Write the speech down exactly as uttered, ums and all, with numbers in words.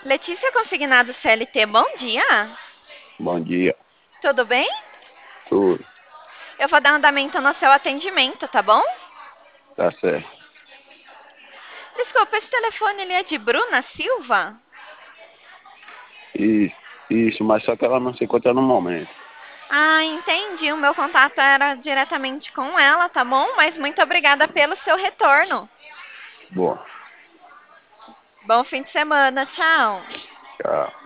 Letícia Consignado C L T, bom dia. Bom dia, Tudo bem? tudo, Eu vou dar andamento no seu atendimento, tá bom? tá certo. Desculpa, esse telefone ele é de Bruna Silva? Isso, isso, mas só que ela não se encontra no momento. Ah, entendi. O meu contato era diretamente com ela, tá bom? Mas muito obrigada pelo seu retorno. Bom, Bom fim de semana, tchau. tchau.